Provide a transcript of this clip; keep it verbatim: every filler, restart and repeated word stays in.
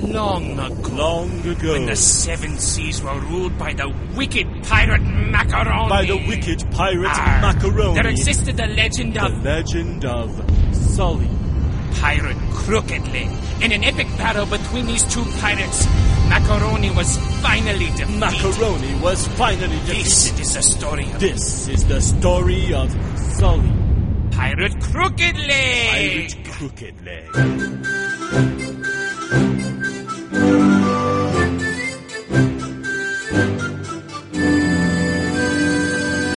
long ago. Long ago. When the seven seas were ruled by the wicked pirate Macaroni. By the wicked pirate Arr, Macaroni. There existed the legend The of... legend of Sully. Pirate Crooked Leg. In an epic battle between these two pirates, Macaroni was finally defeated. Macaroni was finally defeated. This is the story of... This is the story of Sully. Pirate Crooked Leg. Pirate Crooked Leg.